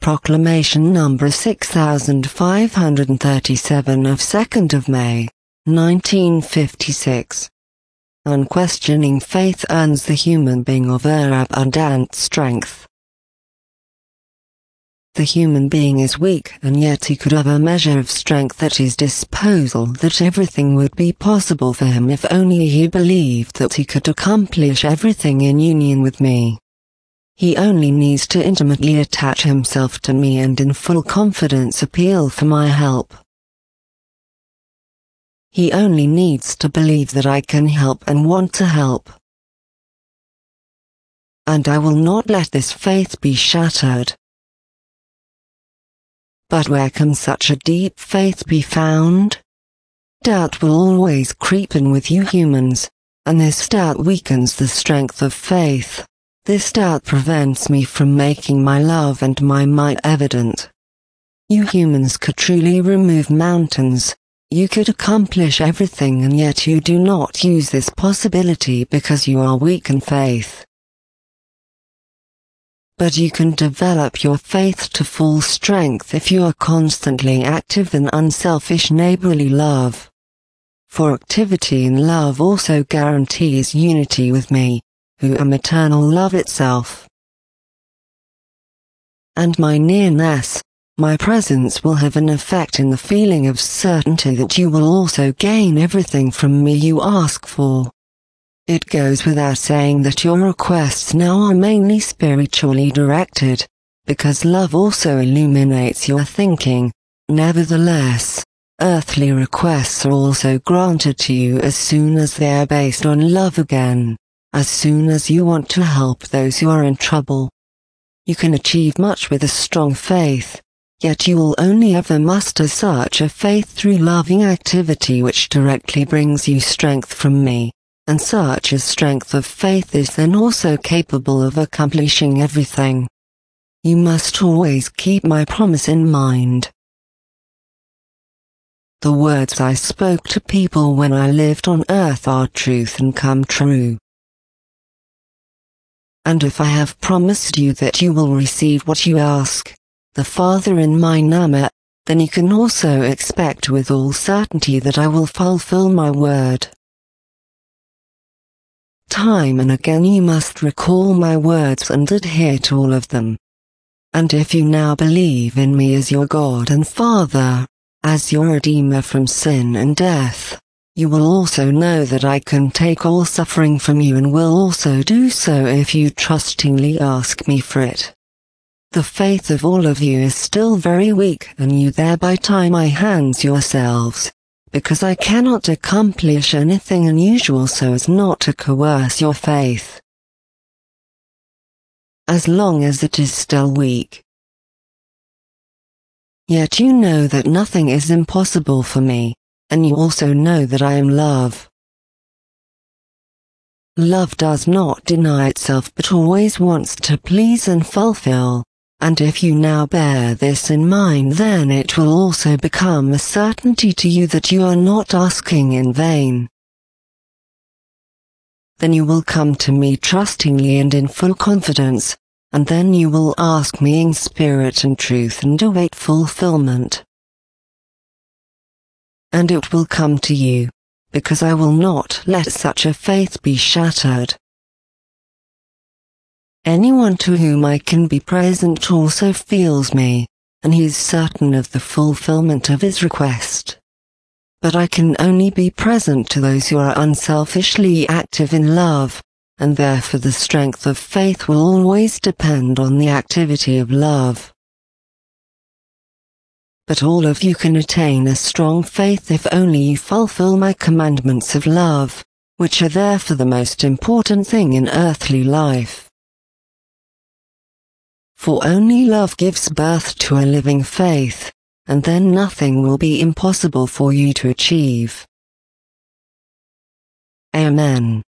Proclamation number 6537 of 2nd of May, 1956. Unquestioning faith earns the human being of abundant strength. The human being is weak, and yet he could have a measure of strength at his disposal that everything would be possible for him if only he believed that he could accomplish everything in union with me. He only needs to intimately attach himself to me and in full confidence appeal for my help. He only needs to believe that I can help and want to help. And I will not let this faith be shattered. But where can such a deep faith be found? Doubt will always creep in with you humans, and this doubt weakens the strength of faith. This doubt prevents me from making my love and my might evident. You humans could truly remove mountains. You could accomplish everything, and yet you do not use this possibility because you are weak in faith. But you can develop your faith to full strength if you are constantly active in unselfish neighborly love. For activity in love also guarantees unity with me, who am eternal love itself. And my nearness, my presence will have an effect in the feeling of certainty that you will also gain everything from me you ask for. It goes without saying that your requests now are mainly spiritually directed, because love also illuminates your thinking. Nevertheless, earthly requests are also granted to you as soon as they are based on love again, as soon as you want to help those who are in trouble. You can achieve much with a strong faith. Yet you will only ever muster such a faith through loving activity which directly brings you strength from me, and such a strength of faith is then also capable of accomplishing everything. You must always keep my promise in mind. The words I spoke to people when I lived on earth are truth and come true. And if I have promised you that you will receive what you ask, the Father in my name, then you can also expect with all certainty that I will fulfill my word. Time and again you must recall my words and adhere to all of them. And if you now believe in me as your God and Father, as your Redeemer from sin and death, you will also know that I can take all suffering from you and will also do so if you trustingly ask me for it. The faith of all of you is still very weak, and you thereby tie my hands yourselves, because I cannot accomplish anything unusual so as not to coerce your faith. As long as it is still weak. Yet you know that nothing is impossible for me, and you also know that I am love. Love does not deny itself but always wants to please and fulfill. And if you now bear this in mind, then it will also become a certainty to you that you are not asking in vain. Then you will come to me trustingly and in full confidence, and then you will ask me in spirit and truth and await fulfillment. And it will come to you, because I will not let such a faith be shattered. Anyone to whom I can be present also feels me, and he is certain of the fulfillment of his request. But I can only be present to those who are unselfishly active in love, and therefore the strength of faith will always depend on the activity of love. But all of you can attain a strong faith if only you fulfill my commandments of love, which are therefore the most important thing in earthly life. For only love gives birth to a living faith, and then nothing will be impossible for you to achieve. Amen.